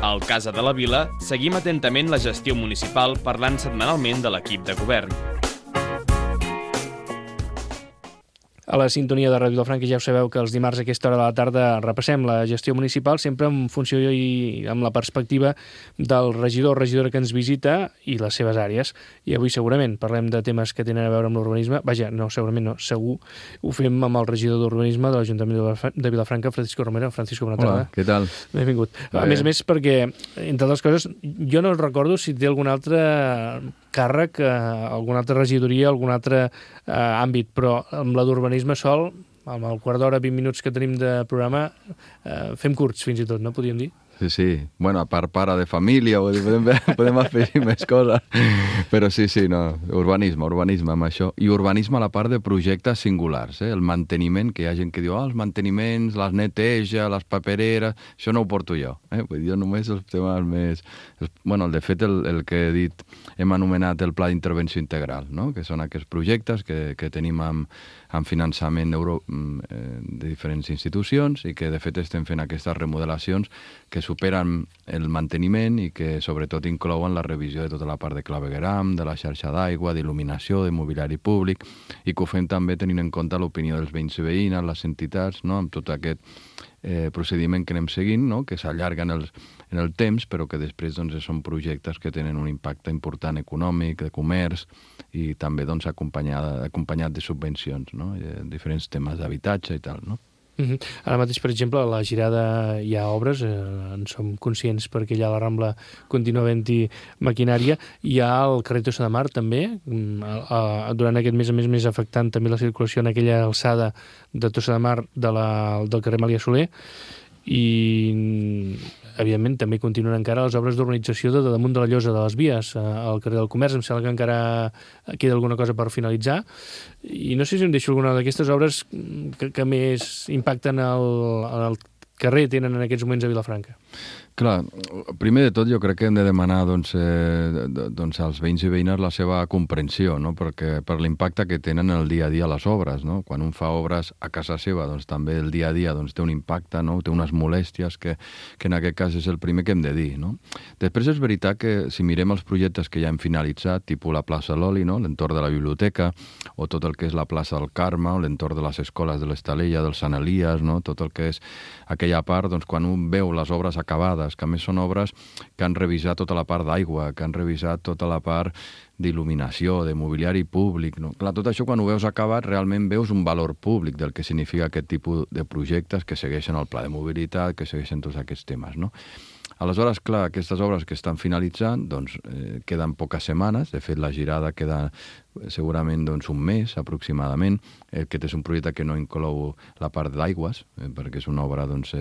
Al Casa de la Vila seguim atentament la gestió municipal parlant setmanalment de l'equip de govern. A la sintonia de Ràdio Vilafranca ja ho sabeu que els dimarts a aquesta hora de la tarda repassem la gestió municipal sempre en funció i amb la perspectiva del regidor o regidora que ens visita i les seves àrees. I avui segurament parlem de temes que tenen a veure amb l'urbanisme. Vaja, no, segurament no, segur. Ho fem amb el regidor d'urbanisme de l'Ajuntament de Vilafranca, Francisco Romero. Francisco, bona tarda. Hola, què tal? Benvingut. A més, perquè, entre altres coses, jo no recordo si té algun altre càrrec, alguna altra regidoria, algun altre àmbit, però amb la d'urbanisme sol, amb el quart d'hora, 20 minuts que tenim de programa, fem curts fins i tot, no? Podríem dir? Sí. Bueno, a part pare de família, podem afegir més coses. Però sí, no, urbanisme amb això. I urbanisme a la part de projectes singulars, el manteniment, que hi ha gent que diu, els manteniments, les neteja, les papereres, això no ho porto jo. Vull dir, jo només els temes més... Bueno, de fet, el que he dit, hem anomenat el Pla d'Intervenció Integral, no? Que són aquests projectes que tenim amb finançament de diferents institucions i que, de fet, estem fent aquestes remodelacions que superen el manteniment i que, sobretot, inclouen la revisió de tota la part de clavegueram, de la xarxa d'aigua, d'il·luminació, de mobiliari públic, i que ho fem també tenint en compte l'opinió dels veïns i veïnes, les entitats, no? Amb tot aquest procediment que anem seguint, no? Que s'allarga en el temps, però que després doncs, són projectes que tenen un impacte important econòmic, de comerç, i també doncs, acompanyat de subvencions, no? Diferents temes d'habitatge i tal, no? Ara mateix, per exemple, a la Girada hi ha obres, en som conscients perquè allà a la Rambla continua havent-hi maquinària. Hi ha el carrer Tossa de Mar també, durant aquest mes a més afectant també la circulació en aquella alçada de Tossa de Mar del carrer Malia Soler, i evidentment també continuen encara les obres d'urbanització de damunt de la llosa de les vies al carrer del Comerç. Em sembla que encara queda alguna cosa per finalitzar, i no sé si em deixo alguna d'aquestes obres que més impacten al carrer tenen en aquests moments a Vilafranca. Clar, primer de tot jo crec que hem de demanar doncs, als veïns i veïnes la seva comprensió, no? Perquè per l'impacte que tenen el dia a dia les obres, no? Quan un fa obres a casa seva, doncs també el dia a dia doncs, té un impacte, no? Té unes molèsties que en aquest cas és el primer que hem de dir, no? Després és veritat que si mirem els projectes que ja hem finalitzat, tipus la plaça Loli, no? L'entorn de la biblioteca, o tot el que és la plaça del Carme, o l'entorn de les escoles de l'Estalella, del Sant Elies, no? Tot el que és aquella part, doncs, quan un veu les obres acabades, que a més són obres que han revisat tota la part d'aigua, que han revisat tota la part d'il·luminació, de mobiliari públic, no? Clar, tot això quan ho veus acabat realment veus un valor públic del que significa aquest tipus de projectes que segueixen el pla de mobilitat, que segueixen tots aquests temes, no? Aleshores, clar, aquestes obres que estan finalitzant, doncs, queden poques setmanes. De fet, la Girada queda segurament doncs, un mes, aproximadament. Aquest és un projecte que no inclou la part d'aigües, perquè és una obra, doncs,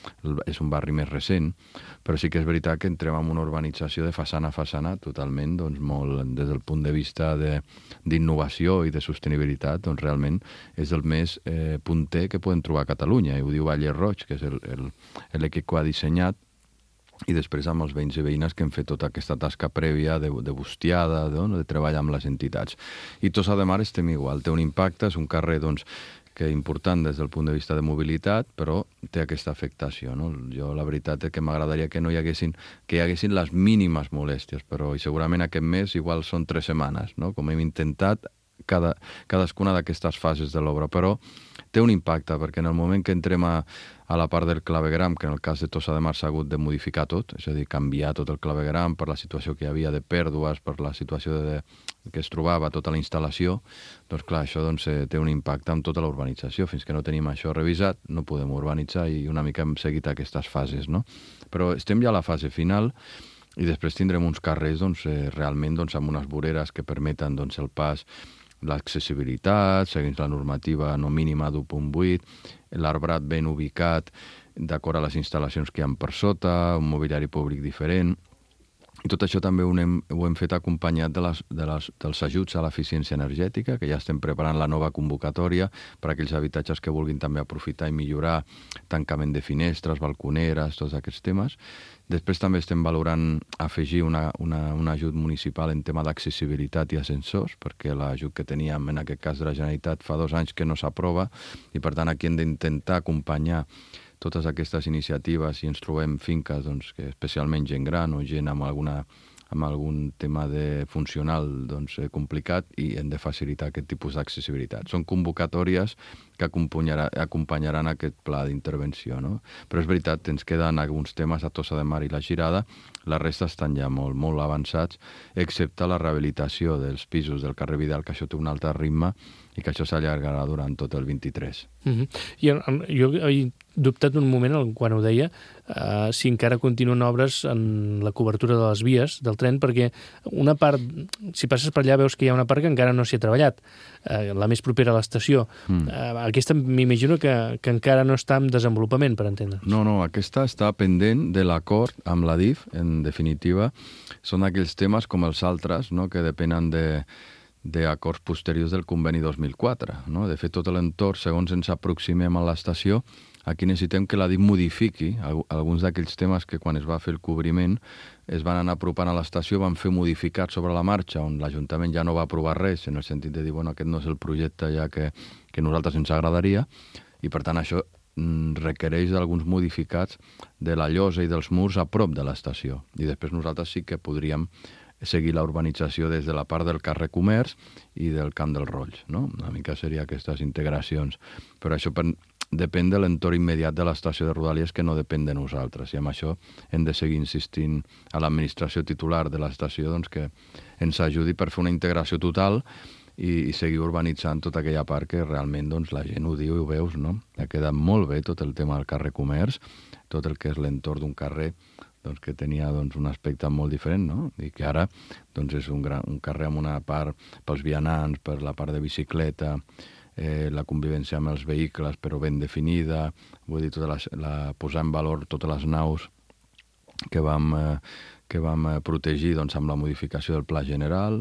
és un barri més recent, però sí que és veritat que entrem en una urbanització de façana a façana totalment, doncs, molt, des del punt de vista d'innovació i de sostenibilitat, doncs, realment és el més punter que podem trobar a Catalunya. I ho diu Valle Roig, que és l'equip que ho ha dissenyat, i després amb els veïns i veïnes que hem fet tota aquesta tasca prèvia de bustiada, de treballar amb les entitats. I Tossa de Mar estem igual, té un impacte, és un carrer doncs, que important des del punt de vista de mobilitat, però té aquesta afectació, no? Jo la veritat és que m'agradaria que hi haguessin les mínimes molèsties, però i segurament aquest mes igual són 3 setmanes, no? Com hem intentat cadascuna d'aquestes fases de l'obra, però té un impacte, perquè en el moment que entrem a la part del clavegueram, que en el cas de Tossa de Mar s'ha hagut de modificar tot, és a dir, canviar tot el clavegueram per la situació que hi havia de pèrdues, per la situació que es trobava tota la instal·lació, doncs clar, això doncs, té un impacte en tota la urbanització. Fins que no tenim això revisat, no podem urbanitzar i una mica hem seguit aquestes fases, no? Però estem ja a la fase final i després tindrem uns carrers doncs, realment doncs, amb unes voreres que permeten doncs, el pas, l'accessibilitat, seguint la normativa no mínima d'1.8, l'arbrat ben ubicat d'acord a les instal·lacions que hi ha per sota, un mobiliari públic diferent. I tot això també ho hem fet acompanyat dels ajuts a l'eficiència energètica, que ja estem preparant la nova convocatòria per a aquells habitatges que vulguin també aprofitar i millorar tancament de finestres, balconeres, tots aquests temes. Després també estem valorant afegir un ajut municipal en tema d'accessibilitat i ascensors, perquè l'ajut que teníem en aquest cas de la Generalitat fa 2 anys que no s'aprova i per tant aquí hem d'intentar acompanyar totes aquestes iniciatives i ens trobem finques, doncs, que especialment gent gran o gent amb algun tema funcional complicat i hem de facilitar aquest tipus d'accessibilitat. Són convocatòries que acompanyaran aquest pla d'intervenció, no? Però és veritat, ens queden alguns temes a Tossa de Mar i la Girada, la resta estan ja molt, molt avançats, excepte la rehabilitació dels pisos del carrer Vidal, que això té un altre ritme i que això s'allargarà durant tot el 23. I jo he dubtat un moment quan ho deia, si encara continuen obres en la cobertura de les vies del tren, perquè una part, si passes per allà veus que hi ha una part que encara no s'hi ha treballat, la més propera a l'estació. Aquesta m'imagino que encara no està en desenvolupament, per entendre'ns. No, aquesta està pendent de l'acord amb la DIF, en definitiva. Són aquells temes com els altres, no?, que depenen d'acords posteriors del conveni 2004. No? De fet, tot l'entorn, segons ens aproximem a l'estació, aquí necessitem que la DIF modifiqui alguns d'aquells temes que quan es va fer el cobriment es van anar apropant a l'estació, van fer modificats sobre la marxa, on l'Ajuntament ja no va aprovar res, en el sentit de dir, bueno, aquest no és el projecte ja que a nosaltres ens agradaria, i per tant això requereix d'alguns modificats de la llosa i dels murs a prop de l'estació. I després nosaltres sí que podríem seguir la urbanització des de la part del carrer Comerç i del Camp dels Rolls, no? Una mica seria aquestes integracions. Però això depèn de l'entorn immediat de l'estació de Rodalies, que no depèn de nosaltres. I amb això hem de seguir insistint a l'administració titular de l'estació doncs, que ens ajudi per fer una integració total i seguir urbanitzant tota aquella part que realment doncs, la gent ho diu i ho veus, no? Ha quedat molt bé tot el tema del carrer Comerç, tot el que és l'entorn d'un carrer doncs, que tenia doncs, un aspecte molt diferent, no? I que ara doncs, és un carrer amb una part pels vianants, per la part de bicicleta, la convivència amb els vehicles, però ben definida, vull dir, posar en valor totes les naus que vam protegir doncs, amb la modificació del Pla General,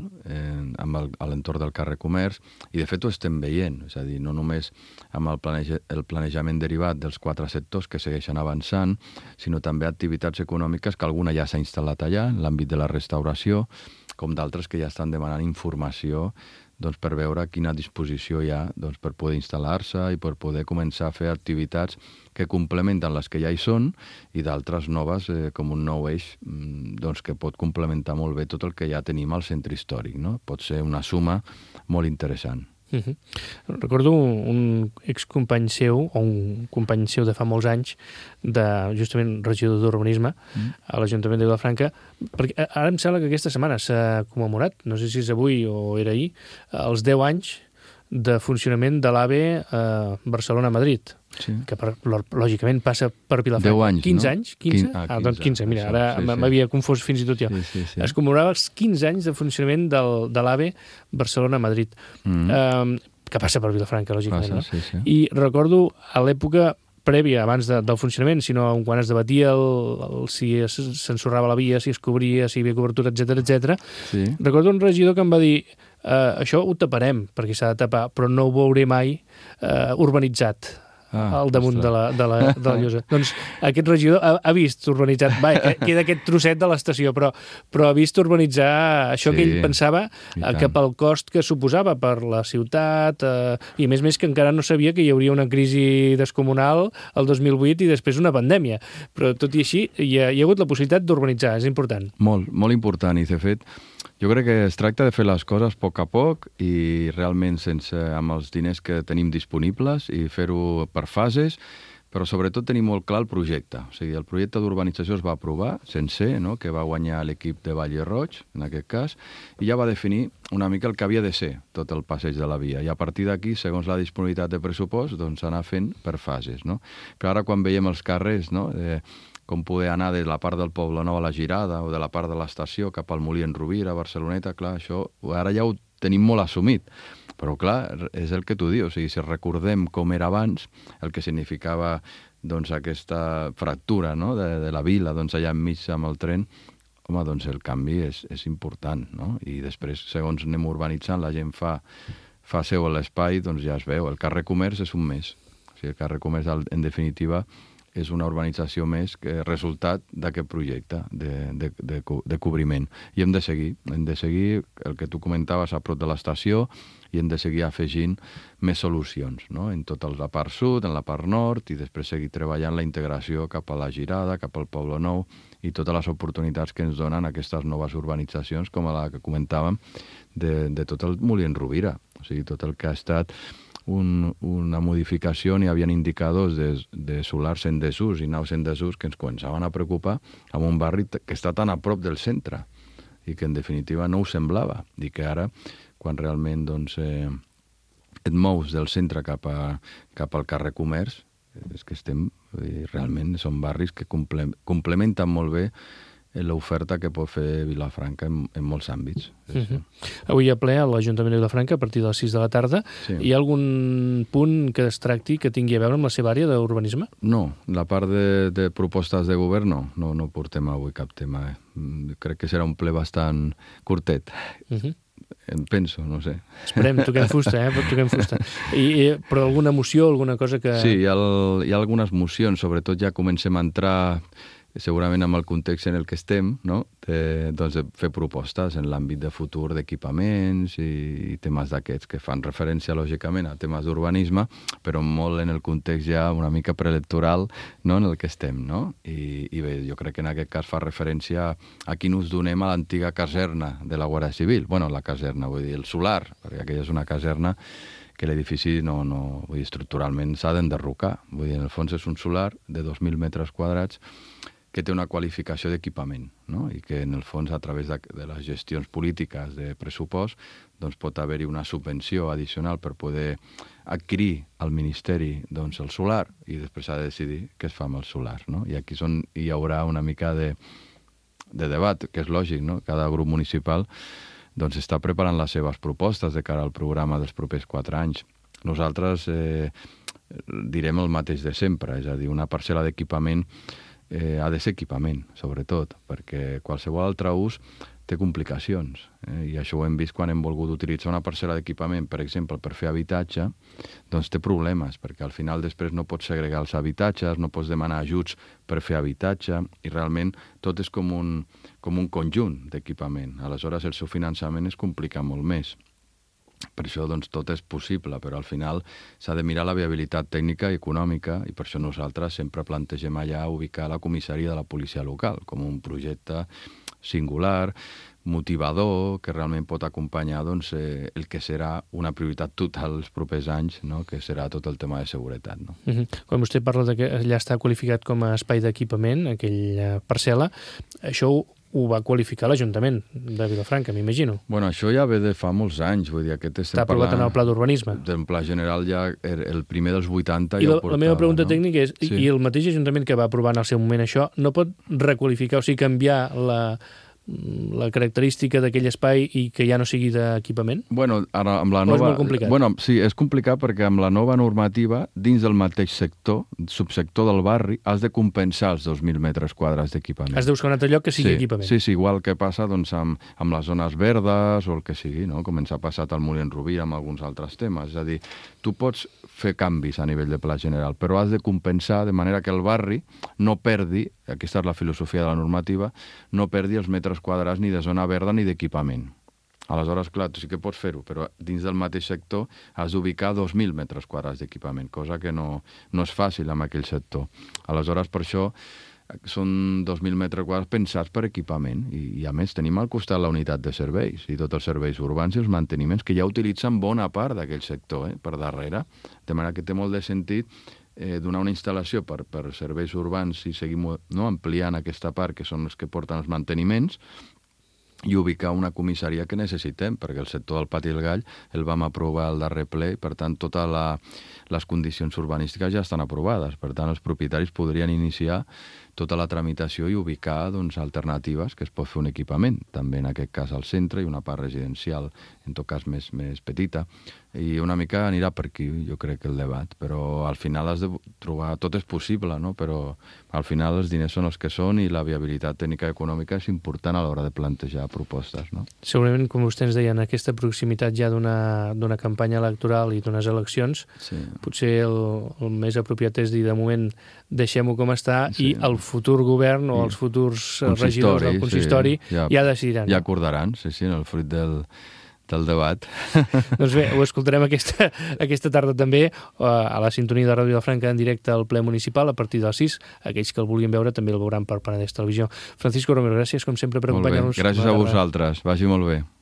a l'entorn del carrer Comerç, i de fet ho estem veient, és a dir, no només amb el planejament derivat dels 4 sectors que segueixen avançant, sinó també activitats econòmiques que alguna ja s'ha instal·lat allà, en l'àmbit de la restauració, com d'altres que ja estan demanant informació doncs, per veure quina disposició hi ha doncs, per poder instal·lar-se i per poder començar a fer activitats que complementen les que ja hi són i d'altres noves, com un nou eix doncs, que pot complementar molt bé tot el que ja tenim al centre històric. No? Pot ser una suma molt interessant. Recordo un excompany seu, o un company seu de fa molts anys, justament regidor d'Urbanisme a l'Ajuntament de Vilafranca, perquè ara em sembla que aquesta setmana s'ha commemorat, no sé si és avui o era ahir, els 10 anys de funcionament de l'AVE Barcelona-Madrid, que lògicament passa per Vilafranca. 10 anys, 15 no? anys? 15? Doncs 15, mira, ara m'havia confós fins i tot jo. Es commemorava els 15 anys de funcionament de l'AVE Barcelona-Madrid, que passa per Vilafranca, lògicament. I recordo a l'època prèvia, abans del funcionament, sinó quan es debatia si s'ensorrava la via, si es cobria, si hi havia cobertura, etc. Recordo un regidor que em va dir això ho taparem, perquè s'ha de tapar, però no ho veuré mai urbanitzat al damunt de la llosa. Doncs aquest regidor ha vist urbanitzat, queda aquest trosset de l'estació, però ha vist urbanitzar això que ell pensava que pel cost que suposava per la ciutat, i a més que encara no sabia que hi hauria una crisi descomunal el 2008 i després una pandèmia. Però tot i així hi ha hagut la possibilitat d'urbanitzar, és important. Molt, molt important, i de fet jo crec que es tracta de fer les coses a poc i realment amb els diners que tenim disponibles i fer-ho per fases, però sobretot tenir molt clar el projecte. O sigui, el projecte d'urbanització es va aprovar sencer, no?, que va guanyar l'equip de Valle Roig, en aquest cas, i ja va definir una mica el que havia de ser tot el passeig de la via. I a partir d'aquí, segons la disponibilitat de pressupost, doncs anar fent per fases, no? Clar, ara quan veiem els carrers, no?, com poder anar de la part del Poble Nou a la Girada o de la part de l'estació cap al Molí en Rovira, a Barceloneta, clar, això ara ja ho tenim molt assumit. Però, clar, és el que tu dius. O sigui, si recordem com era abans, el que significava doncs, aquesta fractura, no?, de la vila, doncs, allà enmig amb el tren, home, doncs el canvi és important, no? I després, segons anem urbanitzant, la gent fa seu a l'espai, doncs ja es veu. El carrer Comerç és un mes. O sigui, el carrer Comerç, en definitiva, és una urbanització més que resultat d'aquest projecte de cobriment. I hem de seguir el que tu comentaves a prop de l'estació i hem de seguir afegint més solucions, no? En tota la part sud, en la part nord, i després seguir treballant la integració cap a la Girada, cap al Poble Nou, i totes les oportunitats que ens donen aquestes noves urbanitzacions, com la que comentàvem, de tot el Molí en Rovira. O sigui, tot el que ha estat una modificació, hi havia indicadors de solars en desús i naus en desús que ens començaven a preocupar amb un barri que està tan a prop del centre i que en definitiva no ho semblava, i que ara, quan realment et mous del centre cap al carrer Comerç, és que realment són barris que complementen molt bé l'oferta que pot fer Vilafranca en molts àmbits. Avui a ple a l'Ajuntament de Vilafranca a partir de les 6 de la tarda. Sí. Hi ha algun punt que es tracti que tingui a veure amb la seva àrea d'urbanisme? No, la part de propostes de govern no portem avui cap tema. Crec que serà un ple bastant curtet. Em penso, no sé. Esperem, toquem fusta, toquem fusta. Però alguna moció, alguna cosa que... Sí, hi ha algunes mocions, sobretot ja comencem a entrar segurament amb el context en el que estem, no? Doncs fer propostes en l'àmbit de futur d'equipaments i temes d'aquests que fan referència, lògicament, a temes d'urbanisme, però molt en el context ja una mica preelectoral, no? En el que estem, no? I bé, jo crec que en aquest cas fa referència a quin ús donem a l'antiga caserna de la Guàrdia Civil. Bueno, la caserna, vull dir, el solar, perquè aquella és una caserna que l'edifici vull dir, estructuralment s'ha d'enderrocar. Vull dir, en el fons és un solar de 2.000 metres quadrats que té una qualificació d'equipament, no? I que en el fons a través de les gestions polítiques de pressupost doncs pot haver-hi una subvenció addicional per poder adquirir al Ministeri doncs, el solar, i després s'ha de decidir què es fa amb el solar, no? I aquí hi haurà una mica de debat, que és lògic, no? Cada grup municipal doncs, està preparant les seves propostes de cara al programa dels propers 4 anys. Nosaltres direm el mateix de sempre, és a dir, una parcel·la d'equipament ha de ser equipament, sobretot, perquè qualsevol altre ús té complicacions. I això ho hem vist quan hem volgut utilitzar una parcel·la d'equipament, per exemple, per fer habitatge, doncs té problemes, perquè al final després no pots segregar els habitatges, no pots demanar ajuts per fer habitatge, i realment tot és com un conjunt d'equipament. Aleshores, el seu finançament es complica molt més. Per això doncs, tot és possible, però al final s'ha de mirar la viabilitat tècnica i econòmica, i per això nosaltres sempre plantegem allà ubicar la comissaria de la policia local com un projecte singular, motivador, que realment pot acompanyar doncs, el que serà una prioritat total els propers anys, no? Que serà tot el tema de seguretat. No? Quan vostè parla que allà està qualificat com a espai d'equipament, aquella parcel·la, això ho va qualificar l'Ajuntament de Vilafranca, m'imagino. Bueno, això ja ve de fa molts anys, vull dir, aquest està aprovat en el Pla d'Urbanisme. Del Pla General ja, el primer dels 80 I ja ho portava. La meva pregunta tècnica és, sí. I el mateix Ajuntament que va aprovar en el seu moment això, no pot requalificar, o sigui, canviar la característica d'aquell espai i que ja no sigui d'equipament? Bueno, ara amb la nova... O és molt complicat? Bueno, sí, és complicat perquè amb la nova normativa, dins del mateix sector, subsector del barri, has de compensar els 2.000 metres quadrats d'equipament. Has de buscar un altre lloc que sigui equipament. Sí, igual que passa doncs, amb les zones verdes o el que sigui, no? Com ens ha passat al Molí en Rovira amb alguns altres temes. És a dir, tu pots fer canvis a nivell de pla general, però has de compensar de manera que el barri no perdi, aquesta és la filosofia de la normativa, no perdi els metres quadrats ni de zona verda ni d'equipament. Aleshores, clar, tu sí que pots fer-ho, però dins del mateix sector has d'ubicar 2.000 metres quadrats d'equipament, cosa que no és fàcil en aquell sector. Aleshores, per això són 2.000 metres quadrats pensats per equipament i a més tenim al costat la unitat de serveis i tots els serveis urbans i els manteniments que ja utilitzen bona part d'aquell sector per darrere, de manera que té molt de sentit donar una instal·lació per serveis urbans i seguir ampliant aquesta part que són els que porten els manteniments i ubicar una comissaria que necessitem, perquè el sector del Pati del Gall el vam aprovar al darrer ple i, per tant, totes les condicions urbanístiques ja estan aprovades. Per tant, els propietaris podrien iniciar tota la tramitació i ubicar doncs, alternatives que es pot fer un equipament, també en aquest cas al centre i una part residencial, en tot cas més petita. I una mica anirà per aquí, jo crec, el debat. Però al final has de trobar... Tot és possible, no? Però al final els diners són els que són i la viabilitat tècnica i econòmica és important a l'hora de plantejar propostes, no? Segurament, com vostè ens deia, en aquesta proximitat ja d'una campanya electoral i d'unes eleccions, Sí. potser el més apropiat és dir, de moment, deixem-ho com està, Sí. i el futur govern o els futurs regidors del consistori ja decidiran. Ja acordaran, sí, en el fruit del debat. Doncs bé, ho escoltarem aquesta tarda també a la sintonia de Ràdio Vilafranca en directe al ple municipal a partir de les 6. Aquells que el vulguin veure també el veuran per Penedès Televisió. Francisco Romero, gràcies com sempre per acompanyar-nos. Gràcies a vosaltres, vagi molt bé.